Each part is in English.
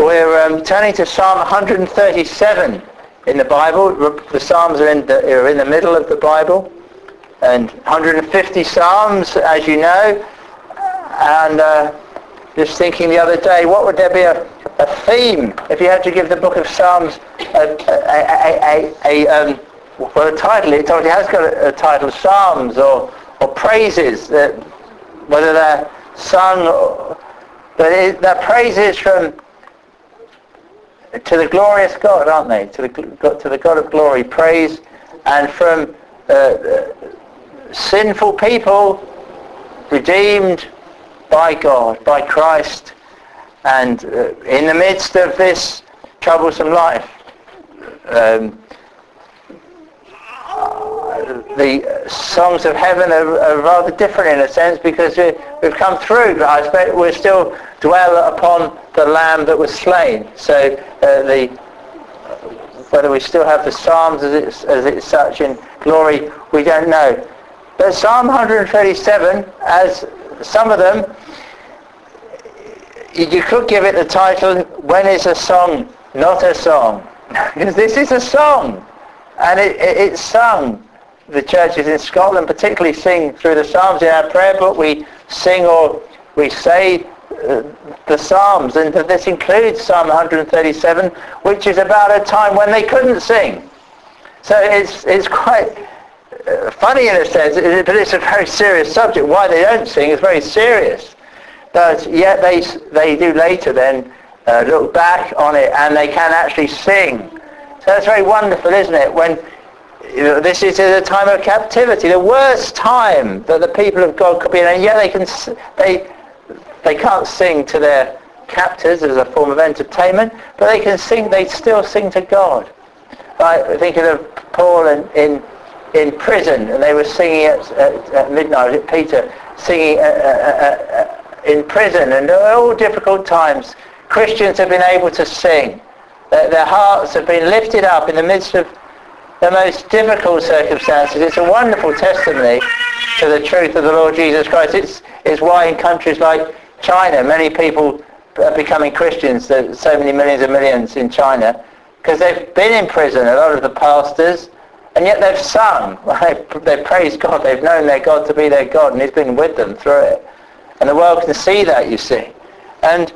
We're turning to Psalm 137 in the Bible. The Psalms are in the middle of the Bible, and 150 Psalms, as you know. And just thinking the other day, what would there be a theme if you had to give the book of Psalms a title? It already has got a title: Psalms or praises, whether they're sung, but they're praises to the glorious God, aren't they? To the God of glory, praise, and from sinful people redeemed by God, by Christ, and in the midst of this troublesome life. The songs of heaven are rather different in a sense, because we've come through, but I expect we'll still dwell upon the Lamb that was slain. So whether we still have the Psalms as it's such in glory, we don't know. But Psalm 137, as some of them, you could give it the title, When is a Song Not a Song? Because this is a song, and it's sung. The churches in Scotland particularly sing through the Psalms. In our prayer book we sing or we say the Psalms, and this includes Psalm 137, which is about a time when they couldn't sing. So it's quite funny in a sense, but it's a very serious subject. Why they don't sing is very serious. But yet they do later then look back on it, and they can actually sing. So that's very wonderful, isn't it? When this is at a time of captivity, the worst time that the people of God could be in, and yet they can't sing to their captors as a form of entertainment, but they can sing. They still sing to God. Like thinking of Paul in prison, and they were singing at midnight. Peter singing in prison, and all difficult times, Christians have been able to sing. Their hearts have been lifted up in the midst of the most difficult circumstances. It's a wonderful testimony to the truth of the Lord Jesus Christ. It's why in countries like China, many people are becoming Christians. There's so many millions in China, because they've been in prison, a lot of the pastors, and yet they've sung. They've praised God. They've known their God to be their God, and He's been with them through it. And the world can see that, you see. And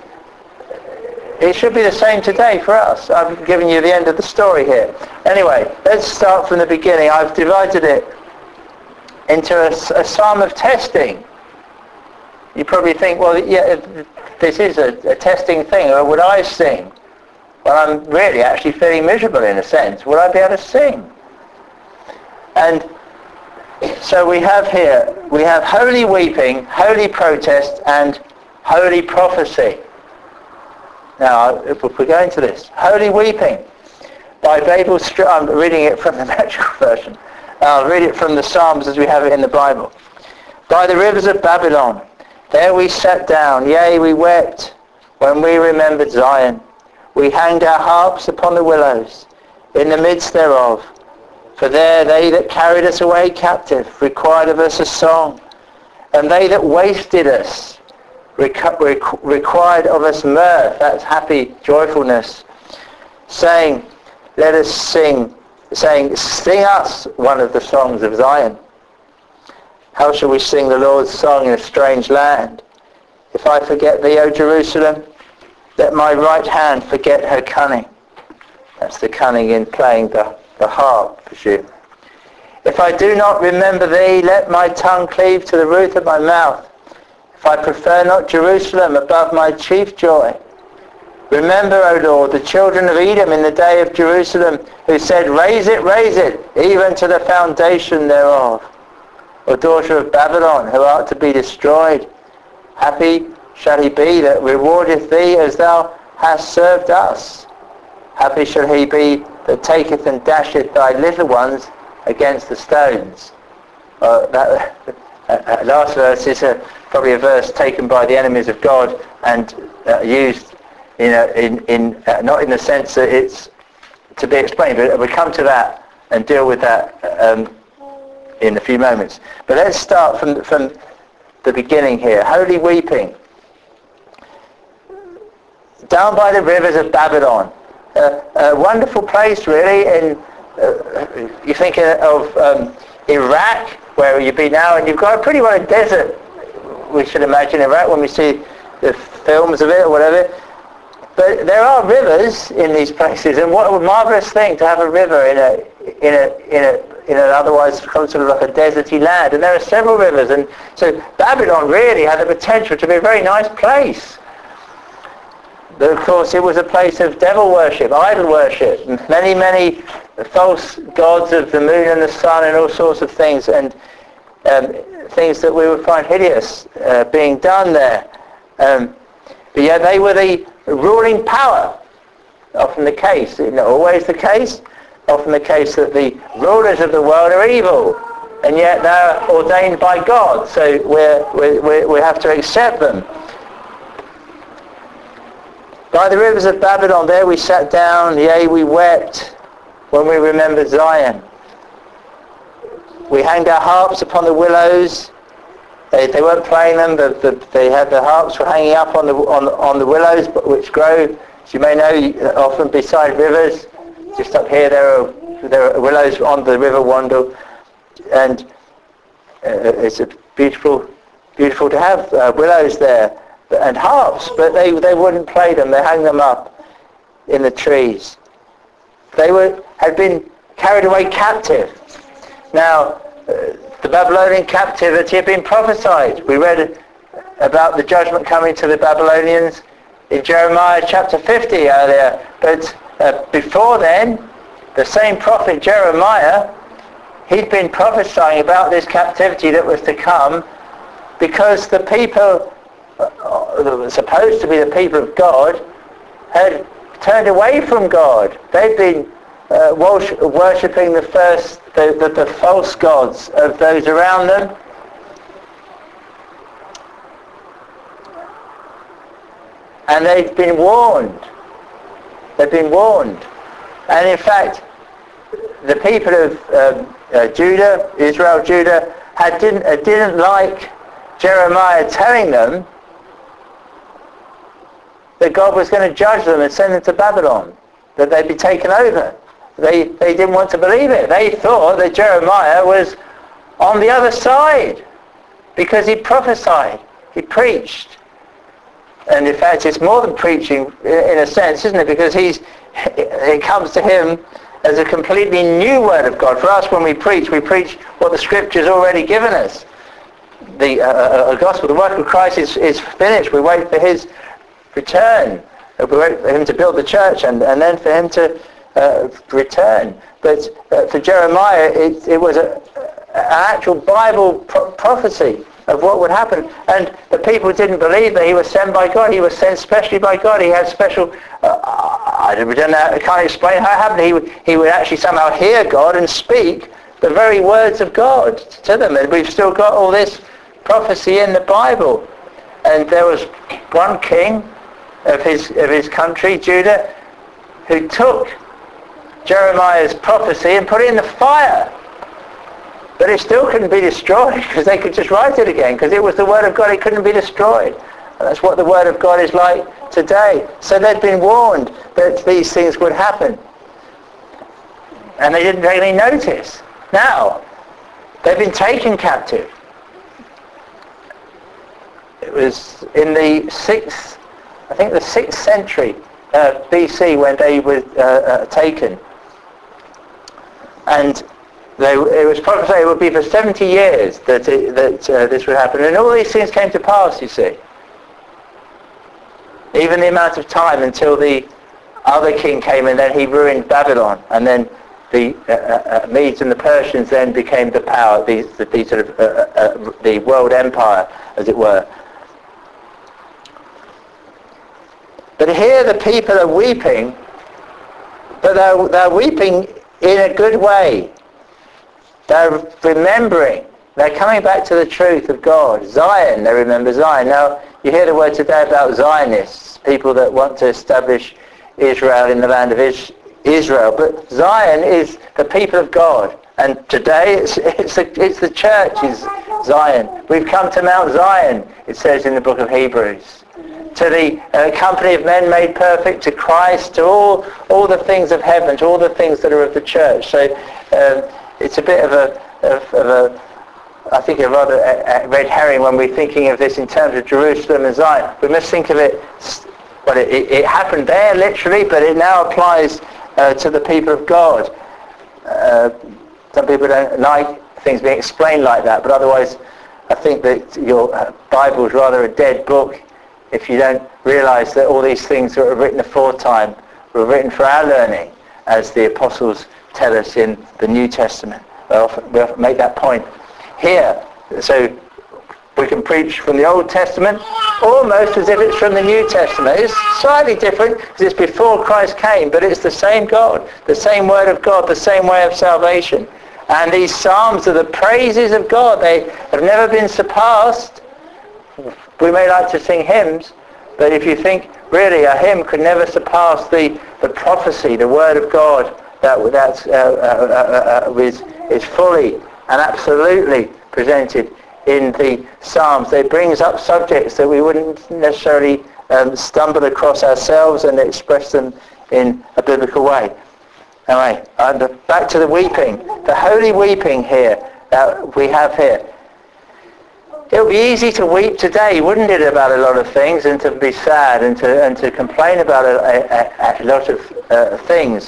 it should be the same today for us. I've given you the end of the story here. Anyway, let's start from the beginning. I've divided it into a psalm of testing. You probably think, well, yeah, this is a testing thing. Or would I sing? Well, I'm really actually feeling miserable in a sense. Would I be able to sing? And so we have holy weeping, holy protest, and holy prophecy. Now, if we go into this, holy weeping by Babel Street. I'm reading it from the metrical version. I'll read it from the Psalms as we have it in the Bible. By the rivers of Babylon, there we sat down, yea, we wept when we remembered Zion. We hanged our harps upon the willows, in the midst thereof. For there they that carried us away captive required of us a song, and they that wasted us required of us mirth, that's happy joyfulness, saying, let us sing, saying, sing us one of the songs of Zion. How shall we sing the Lord's song in a strange land? If I forget thee, O Jerusalem, let my right hand forget her cunning. That's the cunning in playing the harp, I presume. If I do not remember thee, let my tongue cleave to the roof of my mouth. If I prefer not Jerusalem above my chief joy. Remember, O Lord, the children of Edom in the day of Jerusalem, who said, raise it, even to the foundation thereof. O daughter of Babylon, who art to be destroyed, happy shall he be that rewardeth thee as thou hast served us. Happy shall he be that taketh and dasheth thy little ones against the stones. Last verse is probably a verse taken by the enemies of God and used, not in the sense that it's to be explained, but we'll come to that and deal with that in a few moments. But let's start from the beginning here. Holy weeping. down by the rivers of Babylon. A wonderful place, really. You think of Iraq, where you'd be now, and you've got a pretty well a desert, we should imagine, Iraq, when we see the films of it or whatever. But there are rivers in these places, and what a marvelous thing to have a river in an otherwise sort of like a deserty land. And there are several rivers, and so Babylon really had the potential to be a very nice place. But of course it was a place of devil worship, idol worship, many false gods of the moon and the sun and all sorts of things, and things that we would find hideous being done there. But yet they were the ruling power. Often the case, not always the case, often the case that the rulers of the world are evil, and yet they're ordained by God, so we have to accept them. By the rivers of Babylon, there we sat down, yea, we wept when we remembered Zion. We hanged our harps upon the willows. They weren't playing them, but they had the harps were hanging up on the willows, which grow, as you may know, often beside rivers. Just up here, there are willows on the River Wandle, and it's a beautiful to have willows there and harps, but they wouldn't play them. They hang them up in the trees. They had been carried away captive. Now, the Babylonian captivity had been prophesied. We read about the judgment coming to the Babylonians in Jeremiah chapter 50 earlier. But before then, the same prophet Jeremiah, he'd been prophesying about this captivity that was to come, because the people that were supposed to be the people of God had turned away from God. They'd been worshipping the false gods of those around them. And they've been warned. They've been warned. And in fact, the people of Judah, Judah, didn't like Jeremiah telling them that God was going to judge them and send them to Babylon, that they'd be taken over. They didn't want to believe it. They thought that Jeremiah was on the other side because he prophesied, he preached. And in fact, it's more than preaching in a sense, isn't it? Because it comes to him as a completely new word of God. For us, when we preach what the Scripture's already given us. The gospel, the work of Christ is finished. We wait for his return. We wait for him to build the church and then for him to return. But for Jeremiah, it was an actual Bible prophecy of what would happen. And the people didn't believe that he was sent by God. He was sent specially by God. He had special... I can't explain how it happened. He would actually somehow hear God and speak the very words of God to them. And we've still got all this prophecy in the Bible. And there was one king of his country, Judah, who took Jeremiah's prophecy and put it in the fire. But it still couldn't be destroyed, because they could just write it again, because it was the Word of God. It couldn't be destroyed. And that's what the Word of God is like today. So they'd been warned that these things would happen. And they didn't really notice. Now, they've been taken captive. It was in the 6th century BC when they were taken. And it was prophesied it would be for 70 years that this would happen. And all these things came to pass, you see. Even the amount of time until the other king came and then he ruined Babylon. And then the Medes and the Persians then became the power, the world empire, as it were. But here the people are weeping, but they're weeping in a good way. They're remembering. They're coming back to the truth of God. Zion, they remember Zion. Now, you hear the word today about Zionists, people that want to establish Israel in the land of Israel. But Zion is the people of God. And today it's the church is Zion. We've come to Mount Zion, it says in the book of Hebrews. to the company of men made perfect, to Christ, to all the things of heaven, to all the things that are of the church. So it's a bit of a I think a rather red herring when we're thinking of this in terms of Jerusalem and Zion. We must think of it, well, it happened there literally, but it now applies to the people of God. Some people don't like things being explained like that, but otherwise I think that your Bible is rather a dead book if you don't realise that all these things that were written aforetime were written for our learning, as the apostles tell us in the New Testament. We often make that point here. So we can preach from the Old Testament almost as if it's from the New Testament. It's slightly different because it's before Christ came, but it's the same God, the same Word of God, the same way of salvation. And these Psalms are the praises of God. They have never been surpassed. We may like to sing hymns, but if you think really a hymn could never surpass the prophecy, the Word of God that is fully and absolutely presented in the Psalms. It brings up subjects that we wouldn't necessarily stumble across ourselves and express them in a biblical way. Anyway, back to the weeping, the holy weeping here that we have here. It would be easy to weep today, wouldn't it, about a lot of things, and to be sad and to complain about a lot of things.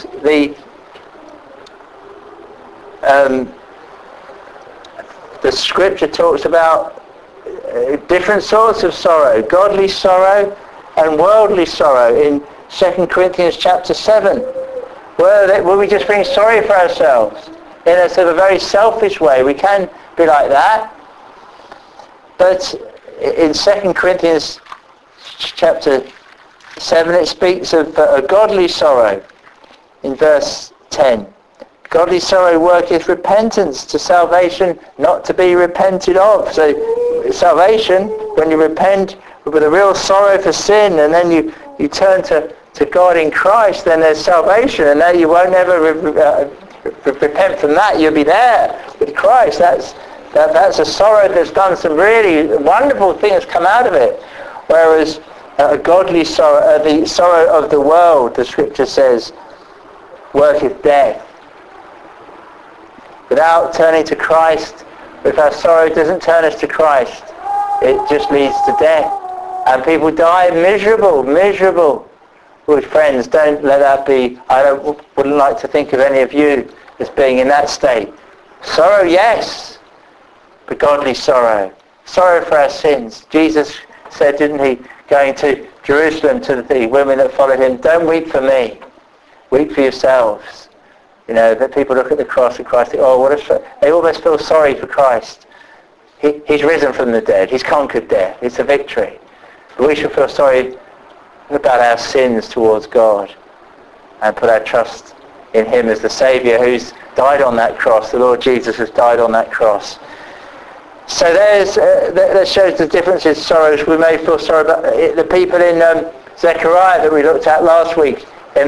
The scripture talks about different sorts of sorrow, godly sorrow and worldly sorrow in 2 Corinthians chapter 7, where we just bring sorry for ourselves in a sort of a very selfish way. We can be like that. But in 2 Corinthians chapter 7 it speaks of a godly sorrow in verse 10. Godly sorrow worketh repentance to salvation not to be repented of. So salvation, when you repent with a real sorrow for sin and then you turn to God in Christ, then there's salvation, and now you won't ever repent from that. You'll be there with Christ. That's a sorrow that's done some really wonderful things come out of it. Whereas a godly sorrow, the sorrow of the world, the scripture says, worketh death. Without turning to Christ, if our sorrow doesn't turn us to Christ, it just leads to death. And people die miserable. Good friends, don't let that be. Wouldn't like to think of any of you as being in that state. Sorrow, yes, but godly sorrow. Sorrow for our sins. Jesus said, didn't he, going to Jerusalem to the women that followed him, don't weep for me, weep for yourselves. You know, that people look at the cross of Christ and think, they almost feel sorry for Christ. He's risen from the dead. He's conquered death. It's a victory. But we should feel sorry about our sins towards God and put our trust in him as the Saviour who's died on that cross. The Lord Jesus has died on that cross. So that shows the difference in sorrows. We may feel sorry about the people in Zechariah that we looked at last week.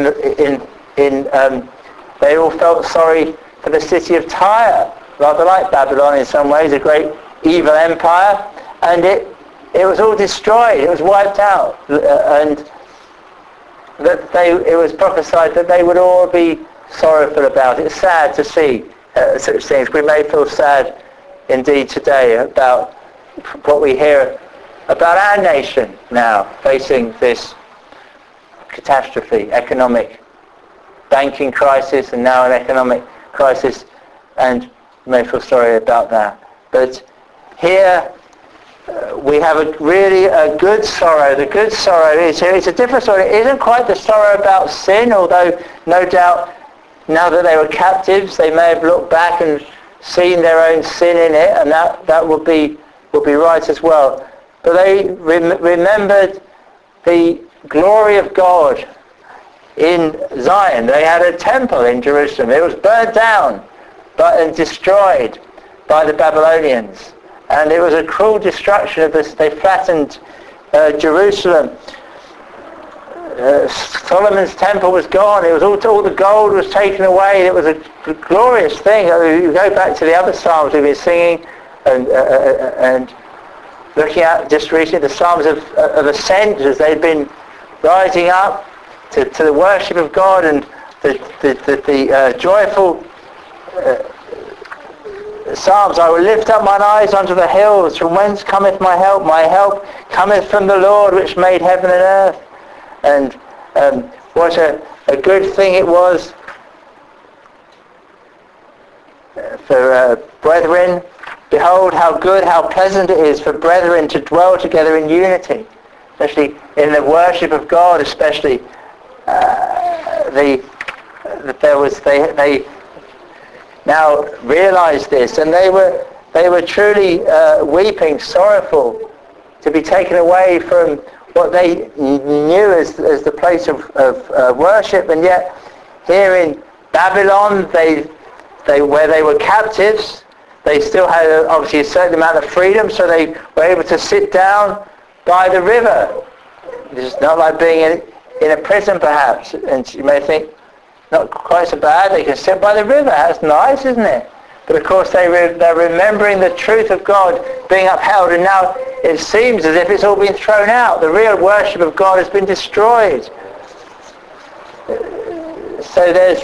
They all felt sorry for the city of Tyre, rather like Babylon in some ways, a great evil empire, and it was all destroyed, it was wiped out, and that it was prophesied that they would all be sorrowful about it. It's sad to see such things. We may feel sad indeed today about what we hear about our nation now facing this catastrophe, economic banking crisis, and now an economic crisis, and you may feel sorry about that. But here we have really a good sorrow. The good sorrow it's a different sorrow. It isn't quite the sorrow about sin, although no doubt now that they were captives they may have looked back and seen their own sin in it, and that would be right as well. But they remembered the glory of God in Zion. They had a temple in Jerusalem. It was burnt down and destroyed by the Babylonians. And it was a cruel destruction of this. They flattened Jerusalem. Solomon's temple was gone. It was all the gold was taken away. It was a glorious thing. You go back to the other psalms we've been singing, and looking at just recently the Psalms of Ascent, as they've been rising up to the worship of God and the joyful Psalms. I will lift up mine eyes unto the hills, from whence cometh my help? My help cometh from the Lord, which made heaven and earth. And what a good thing it was for brethren. Behold how good, how pleasant it is for brethren to dwell together in unity, especially in the worship of God, especially they now realized this, and they were truly weeping, sorrowful to be taken away from what they knew as the place of worship. And yet here in Babylon, where they were captives, they still had obviously a certain amount of freedom, so they were able to sit down by the river. It's not like being in a prison perhaps, and you may think, not quite so bad, they can sit by the river, that's nice, isn't it? But of course they're remembering the truth of God being upheld, and now it seems as if it's all been thrown out. The real worship of God has been destroyed. So there's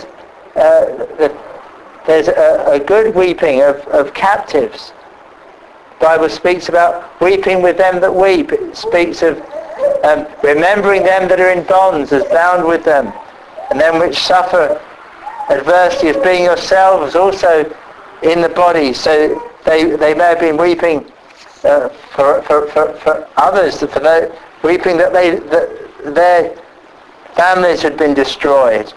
a good weeping of captives. The Bible speaks about weeping with them that weep. It speaks of remembering them that are in bonds as bound with them, and them which suffer adversity as being yourselves also in the body. So they may have been weeping for others, for the weeping that their families had been destroyed.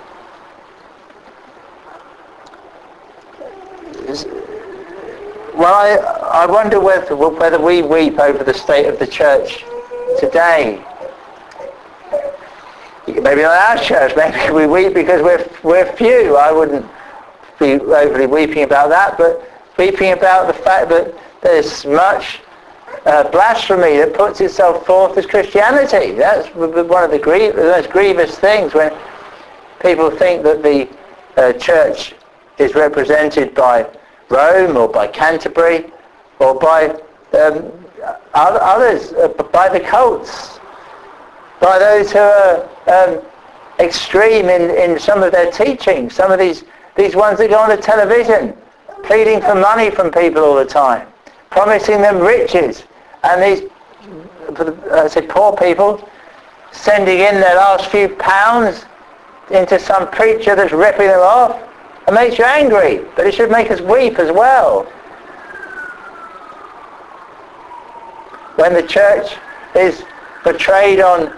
Well, I wonder whether we weep over the state of the church today. Maybe not our church, maybe we weep because we're few. I wouldn't be overly weeping about that, but weeping about the fact that there's much blasphemy that puts itself forth as Christianity. That's one of the most grievous things, when people think that the church is represented by Rome or by Canterbury or by others, by the cults, by those who are extreme in some of their teaching, some of these ones that go on the television pleading for money from people all the time, promising them riches, and these poor people sending in their last few pounds into some preacher that's ripping them off. It makes you angry, but it should make us weep as well. When the church is portrayed on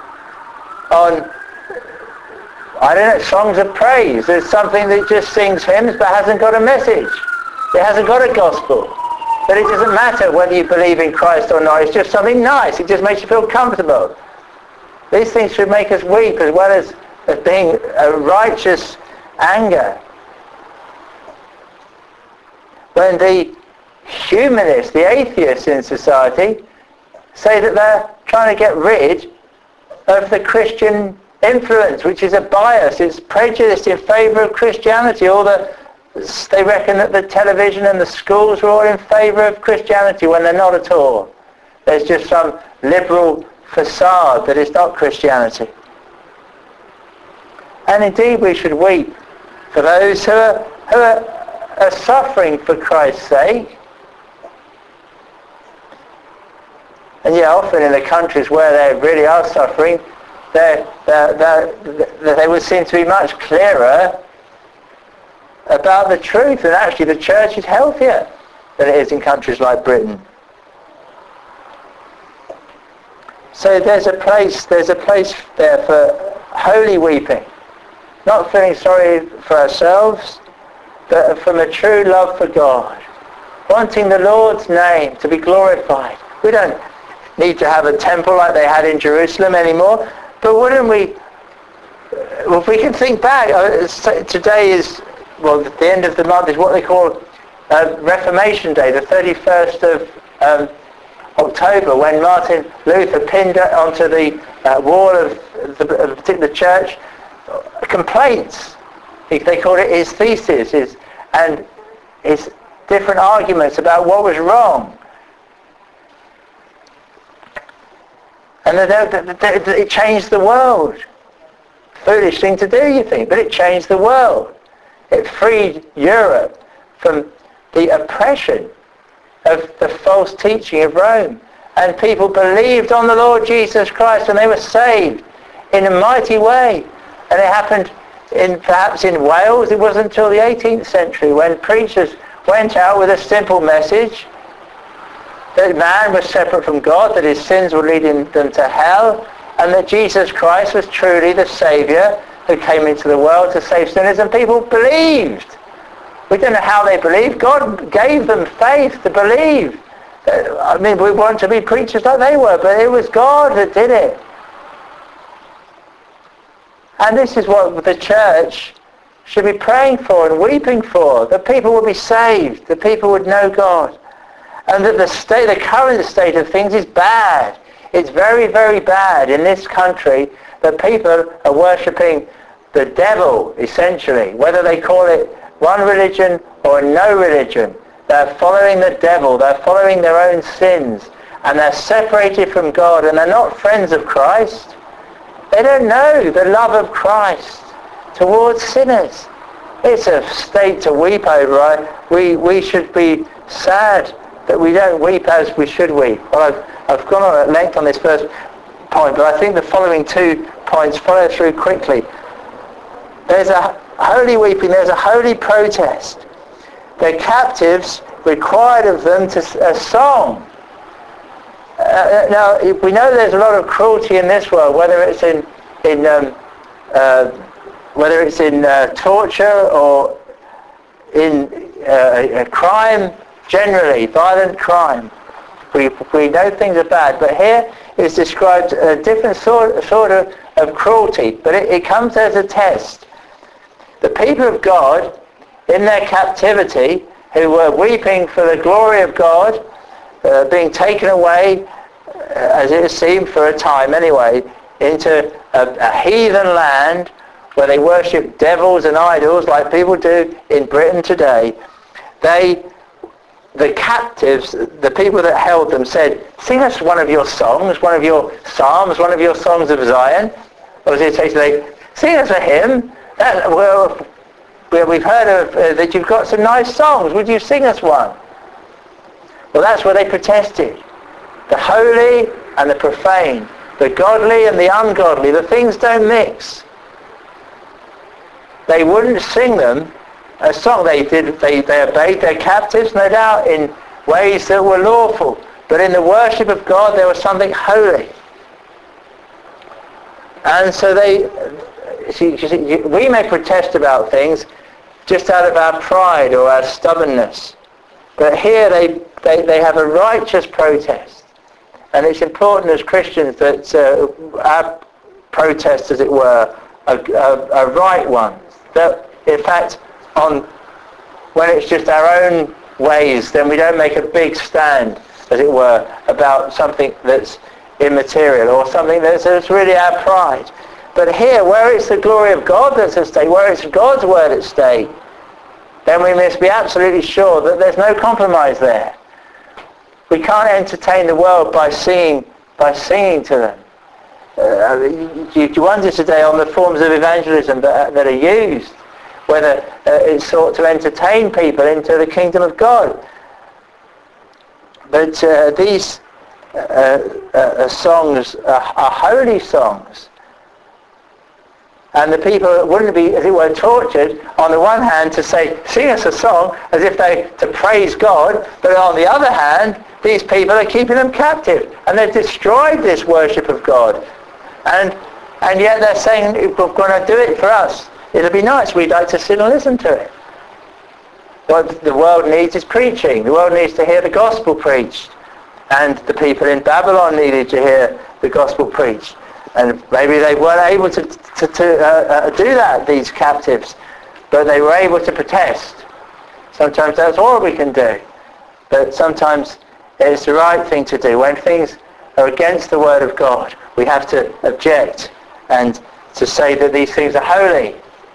I don't know, songs of praise. There's something that just sings hymns but hasn't got a message. It hasn't got a gospel. But it doesn't matter whether you believe in Christ or not. It's just something nice. It just makes you feel comfortable. These things should make us weep as well as being a righteous anger. When the humanists, the atheists in society, say that they're trying to get rid of the Christian influence, which is a bias, it's prejudice in favour of Christianity. They reckon that the television and the schools are all in favour of Christianity when they're not at all. There's just some liberal facade that is not Christianity. And indeed we should weep for those who are suffering for Christ's sake. And yet often in the countries where they really are suffering, they would seem to be much clearer about the truth, and actually the church is healthier than it is in countries like Britain. So there's a place there for holy weeping, not feeling sorry for ourselves, but from a true love for God, wanting the Lord's name to be glorified. We don't need to have a temple like they had in Jerusalem anymore, but wouldn't we, well, if we can think back, today is, well, the end of the month is what they call Reformation Day, the 31st of October, when Martin Luther pinned onto the wall of the particular church complaints. They called it his thesis, and his different arguments about what was wrong. And it changed the world. Foolish thing to do, you think, but it changed the world. It freed Europe from the oppression of the false teaching of Rome. And people believed on the Lord Jesus Christ, and they were saved in a mighty way. And it happened perhaps in Wales. It wasn't until the 18th century when preachers went out with a simple message that man was separate from God, that his sins were leading them to hell, and that Jesus Christ was truly the Saviour who came into the world to save sinners, and people believed. We don't know how they believed. God gave them faith to believe. I mean, we want to be preachers like they were, but it was God that did it. And this is what the church should be praying for and weeping for, that people would be saved, that people would know God. And that the current state of things is bad. It's very, very bad in this country that people are worshipping the devil, essentially, whether they call it one religion or no religion. They're following the devil, they're following their own sins, and they're separated from God, and they're not friends of Christ. They don't know the love of Christ towards sinners. It's a state to weep over, right? We should be sad that we don't weep as we should weep. Well, I've gone on at length on this first point, but I think the following 2 points follow through quickly. There's a holy weeping, there's a holy protest. The captives required of them a song. Now, we know there's a lot of cruelty in this world, whether it's in torture or in crime, generally, violent crime. We know things are bad, but here it's described a different sort of cruelty, but it comes as a test. The people of God, in their captivity, who were weeping for the glory of God, being taken away, as it seemed for a time anyway, into a heathen land where they worship devils and idols like people do in Britain today. The captives, the people that held them, said, "Sing us one of your songs, one of your psalms, one of your songs of Zion." Or as it says today, "Sing us a hymn. We've heard of that you've got some nice songs. Would you sing us one?" Well, that's where they protested. The holy and the profane, the godly and the ungodly, the things don't mix. They wouldn't sing them a song. They obeyed their captives, no doubt, in ways that were lawful. But in the worship of God, there was something holy. And so we may protest about things just out of our pride or our stubbornness. But here they have a righteous protest. And it's important as Christians that our protest, as it were, are right ones. That, in fact, when it's just our own ways, then we don't make a big stand, as it were, about something that's immaterial or something that's really our pride. But here, where it's the glory of God that's at stake, where it's God's word at stake, then we must be absolutely sure that there's no compromise there. We can't entertain the world by singing to them. You wonder today on the forms of evangelism that are used, whether it's sought to entertain people into the kingdom of God. But these songs are holy songs. And the people wouldn't be, as it were, tortured, on the one hand, to say, sing us a song, as if to praise God, but on the other hand, these people are keeping them captive, and they've destroyed this worship of God. And yet they're saying, we're going to do it for us. It'll be nice, we'd like to sit and listen to it. What the world needs is preaching. The world needs to hear the gospel preached. And the people in Babylon needed to hear the gospel preached. And maybe they weren't able to do that, these captives, but they were able to protest. Sometimes that's all we can do. But sometimes it's the right thing to do. When things are against the word of God, we have to object and to say that these things are holy.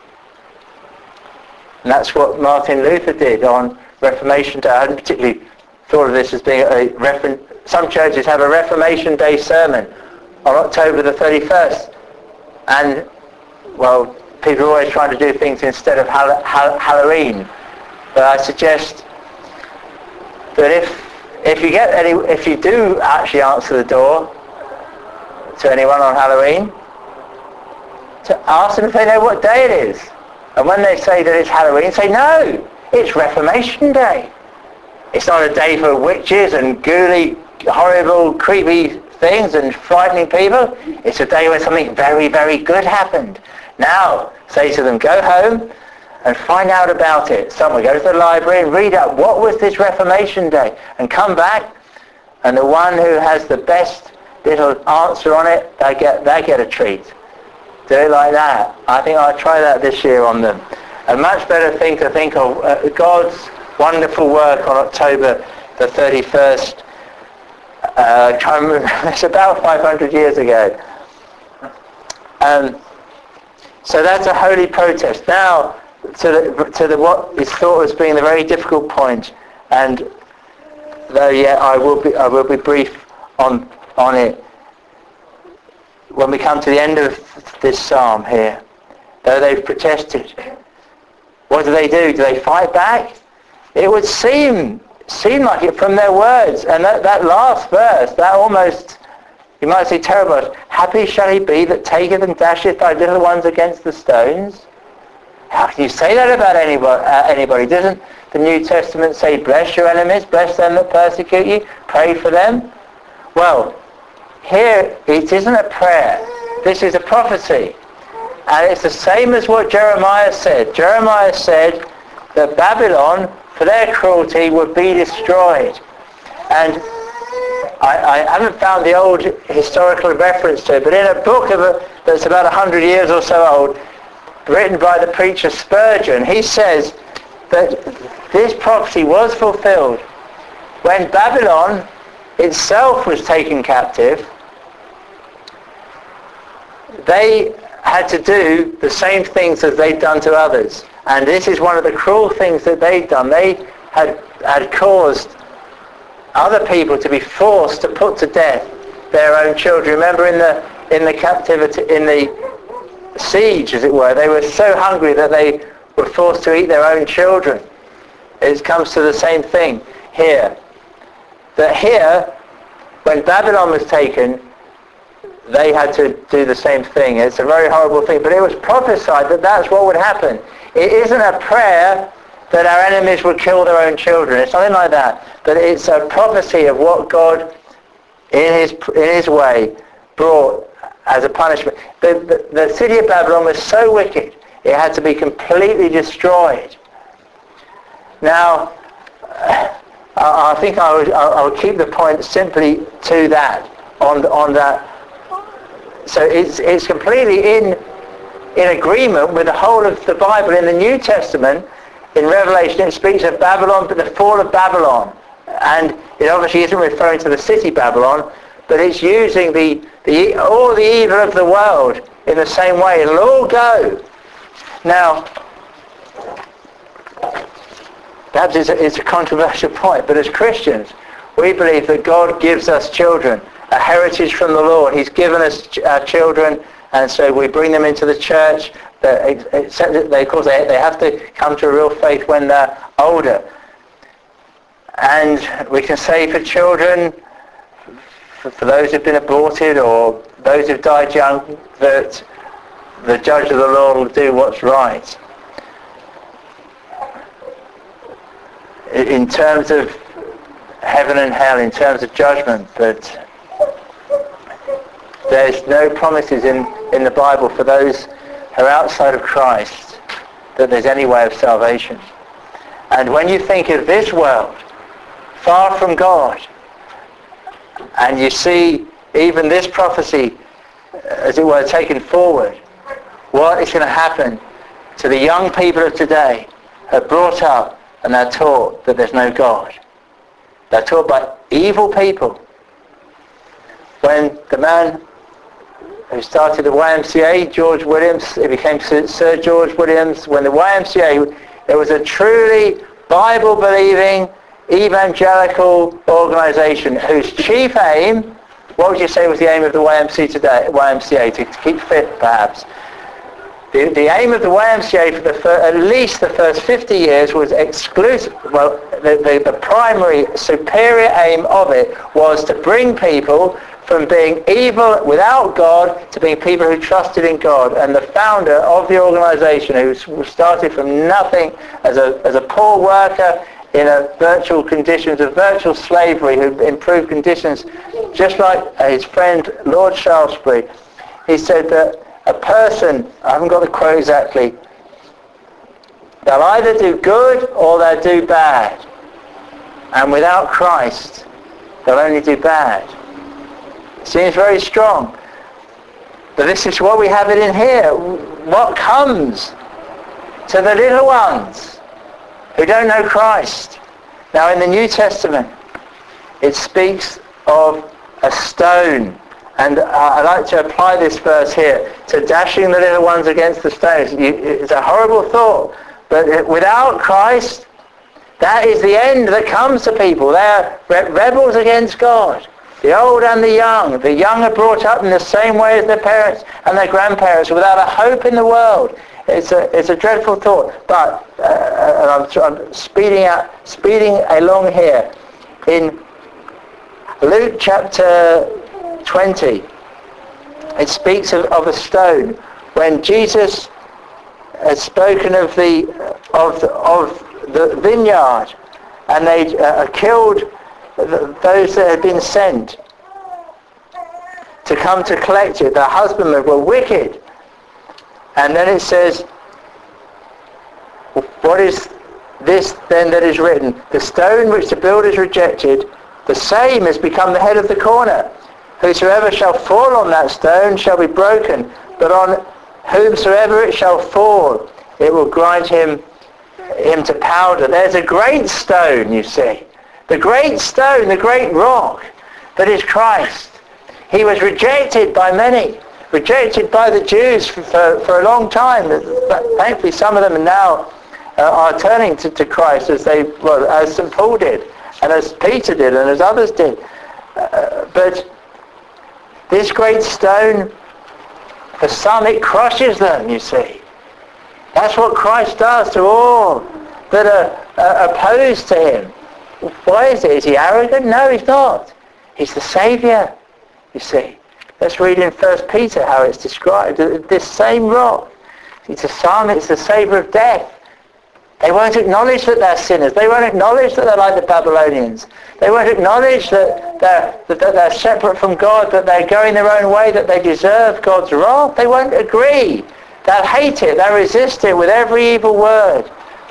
And that's what Martin Luther did on Reformation Day. I hadn't particularly thought of this as being a reference. Some churches have a Reformation Day sermon on October the 31st. And, well, people are always trying to do things instead of Halloween. But I suggest that if you do actually answer the door to anyone on Halloween, to ask them if they know what day it is. And when they say that it's Halloween, say, no, it's Reformation Day. It's not a day for witches and ghouly, horrible, creepy things and frightening people. It's a day where something very, very good happened. Now, say to them, go home and find out about it. Someone go to the library and read up what was this Reformation Day, and come back, and the one who has the best little answer on it, they get a treat. Do it like that. I think I'll try that this year on them. A much better thing to think of, God's wonderful work on October the 31st. It's about 500 years ago. So that's a holy protest. Now, to the what is thought as being the very difficult point, and though yet I will be brief on it. When we come to the end of this psalm here, though they've protested, what do? Do they fight back? It would seem like it from their words. And that last verse, that almost, you might say terrible. Happy shall he be that taketh and dasheth thy little ones against the stones. How can you say that about anybody? Doesn't the New Testament say, bless your enemies, bless them that persecute you, pray for them? Well, here it isn't a prayer. This is a prophecy. And it's the same as what Jeremiah said. Jeremiah said that Babylon, for their cruelty, would be destroyed. And I haven't found the old historical reference to it, but in a book that's about 100 years or so old, written by the preacher Spurgeon, he says that this prophecy was fulfilled when Babylon itself was taken captive. They had to do the same things as they'd done to others. And this is one of the cruel things that they'd done. They had caused other people to be forced to put to death their own children. Remember in the captivity, in the siege, as it were, they were so hungry that they were forced to eat their own children. It comes to the same thing here. That here, when Babylon was taken, they had to do the same thing. It's a very horrible thing, but it was prophesied that that's what would happen. It isn't a prayer that our enemies would kill their own children. It's nothing like that. But it's a prophecy of what God, in his way, brought as a punishment. The city of Babylon was so wicked, it had to be completely destroyed. Now, I think I'll keep the point simply to that, on that. So it's completely in agreement with the whole of the Bible. In the New Testament, in Revelation, it speaks of Babylon, but the fall of Babylon. And it obviously isn't referring to the city Babylon, but it's using all the evil of the world in the same way. It'll all go. Now, perhaps it's a controversial point, but as Christians, we believe that God gives us children, a heritage from the Lord. He's given us children, and so we bring them into the church. Of course, they have to come to a real faith when they're older. And we can say for children, for those who've been aborted or those who've died young, that the judge of the Lord will do what's right. In terms of heaven and hell, in terms of judgment, but there's no promises in the Bible for those who are outside of Christ that there's any way of salvation. And when you think of this world, far from God, and you see even this prophecy, as it were, taken forward, what is going to happen to the young people of today who are brought up and they're taught that there's no God. They're taught by evil people. When the man who started the YMCA, George Williams, he became Sir George Williams, when the YMCA, it was a truly Bible-believing evangelical organisation whose chief aim What would you say was the aim of the YMCA to keep fit, perhaps? The aim of the YMCA for at least the first 50 years was exclusive. Well, the primary superior aim of it was to bring people from being evil without God to being people who trusted in God. And the founder of the organization, who started from nothing as a poor worker in virtual conditions of virtual slavery, who improved conditions, just like his friend Lord Shaftesbury, he said that a person, I haven't got the quote exactly, they'll either do good or they'll do bad. And without Christ, they'll only do bad. Seems very strong. But this is what we have it in here. What comes to the little ones who don't know Christ? Now in the New Testament, it speaks of a stone. And I like to apply this verse here to dashing the little ones against the stones. It's a horrible thought. But without Christ, that is the end that comes to people. They are rebels against God. The old and the young. The young are brought up in the same way as their parents and their grandparents, without a hope in the world. It's a dreadful thought. But I'm speeding along here. In Luke chapter 20, it speaks of a stone. When Jesus had spoken of the vineyard, and they killed those that had been sent to come to collect it. The husbandmen were wicked. And then it says, what is this then that is written? The stone which the builders rejected, the same has become the head of the corner. Whosoever shall fall on that stone shall be broken, but on whomsoever it shall fall, it will grind him to powder. There's a great stone, you see. The great stone, the great rock, that is Christ. He was rejected by many, rejected by the Jews for a long time. Thankfully, some of them now are turning to Christ as St. Paul did, and as Peter did, and as others did. But this great stone, for some it crushes them, you see. That's what Christ does to all that are opposed to him. Why is it? Is he arrogant? No, he's not. He's the Saviour, you see. Let's read in 1 Peter how it's described. This same rock. It's a psalm, it's the savour of death. They won't acknowledge that they're sinners. They won't acknowledge that they're like the Babylonians. They won't acknowledge that they're separate from God, that they're going their own way, that they deserve God's wrath. They won't agree. They'll hate it. They'll resist it with every evil word.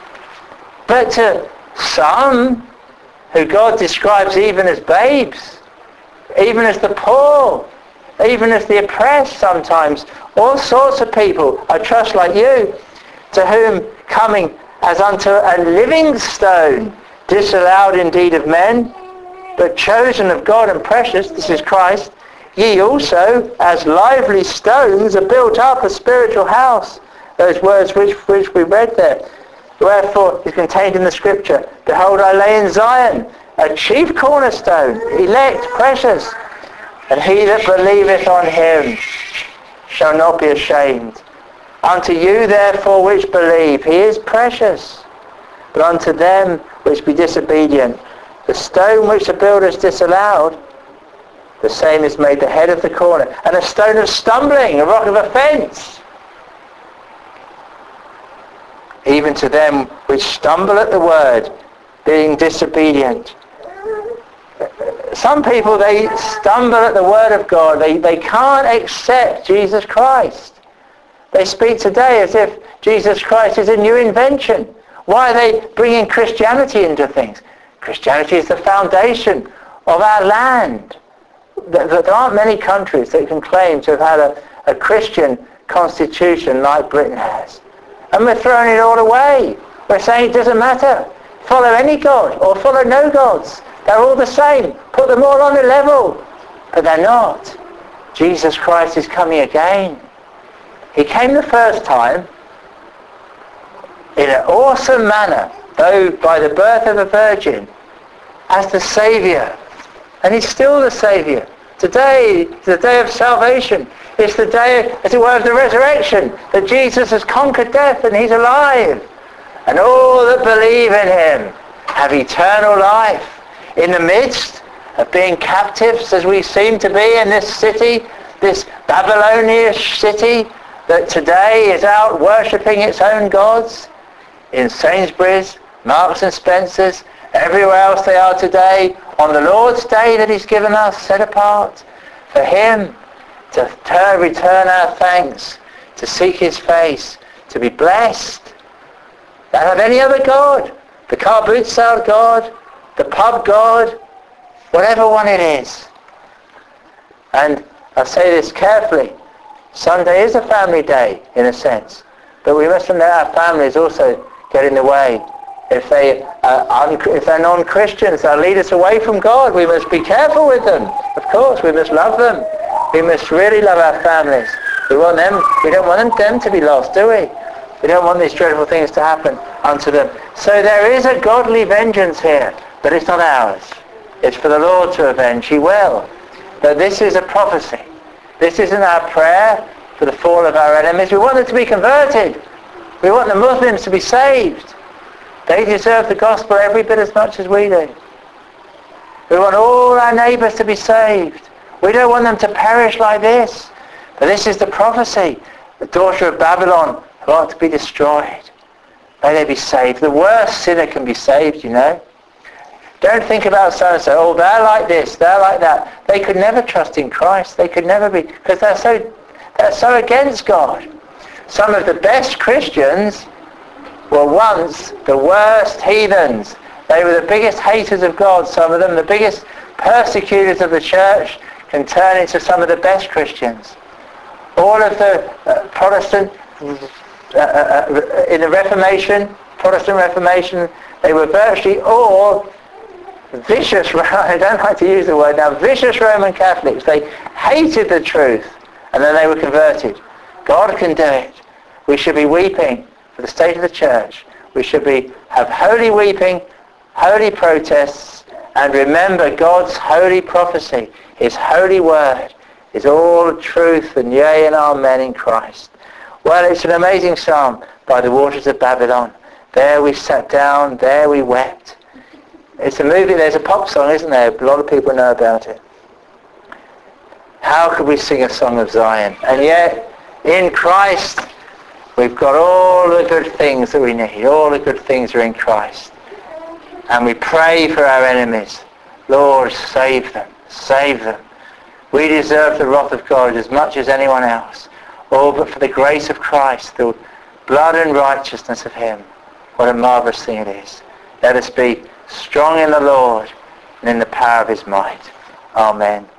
But to some, who God describes even as babes, even as the poor, even as the oppressed sometimes, all sorts of people, I trust like you, to whom coming as unto a living stone, disallowed indeed of men, but chosen of God and precious, this is Christ, ye also, as lively stones, are built up a spiritual house. Those words which we read there. Wherefore is contained in the scripture, behold, I lay in Zion a chief cornerstone, elect, precious, and he that believeth on him shall not be ashamed. Unto you therefore which believe, he is precious. But unto them which be disobedient, the stone which the builders disallowed, the same is made the head of the corner, and a stone of stumbling, a rock of offence. Even to them which stumble at the word, being disobedient. Some people, they stumble at the word of God. They can't accept Jesus Christ. They speak today as if Jesus Christ is a new invention. Why are they bringing Christianity into things? Christianity is the foundation of our land. There aren't many countries that can claim to have had a Christian constitution like Britain has. And we're throwing it all away. We're saying it doesn't matter. Follow any God or follow no gods. They're all the same. Put them all on a level. But they're not. Jesus Christ is coming again. He came the first time in an awesome manner, though by the birth of a virgin, as the Saviour. And he's still the Saviour. Today is the day of salvation. It's the day, as it were, of the resurrection, that Jesus has conquered death and he's alive. And all that believe in him have eternal life. In the midst of being captives, as we seem to be in this city, this Babylonian city that today is out worshipping its own gods, in Sainsbury's, Marks and Spencer's, everywhere else they are today, on the Lord's day that he's given us, set apart for him, to return our thanks, to seek his face, to be blessed. Don't have any other God. The car boot sale God, the pub God, whatever one it is. And I say this carefully. Sunday is a family day, in a sense. But we mustn't let our families also get in the way. If they're non-Christians, they'll lead us away from God. We must be careful with them. Of course, we must love them. We must really love our families. We don't want them to be lost, do we? We don't want these dreadful things to happen unto them. So there is a godly vengeance here, but it's not ours. It's for the Lord to avenge. He will. But this is a prophecy. This isn't our prayer for the fall of our enemies. We want them to be converted. We want the Muslims to be saved. They deserve the gospel every bit as much as we do. We want all our neighbours to be saved. We don't want them to perish like this. But this is the prophecy. The daughter of Babylon ought to be destroyed. May they be saved. The worst sinner can be saved, you know. Don't think about so-and-so, oh, they're like this, they're like that. They could never trust in Christ. They could never be, because they're so against God. Some of the best Christians were once the worst heathens. They were the biggest haters of God, some of them, the biggest persecutors of the church, can turn into some of the best Christians. All of the Protestant, in the Reformation, Protestant Reformation, they were virtually all vicious, I don't like to use the word now, vicious Roman Catholics. They hated the truth and then they were converted. God can do it. We should be weeping for the state of the church. We should have holy weeping, holy protests, and remember God's holy prophecy. His holy word is all truth and yea and amen in Christ. Well, it's an amazing psalm, by the waters of Babylon. There we sat down, there we wept. It's a movie, there's a pop song, isn't there? A lot of people know about it. How could we sing a song of Zion? And yet, in Christ, we've got all the good things that we need. All the good things are in Christ. And we pray for our enemies. Lord, save them. Save them. We deserve the wrath of God as much as anyone else. Oh, but for the grace of Christ, the blood and righteousness of him, what a marvelous thing it is. Let us be strong in the Lord and in the power of his might. Amen.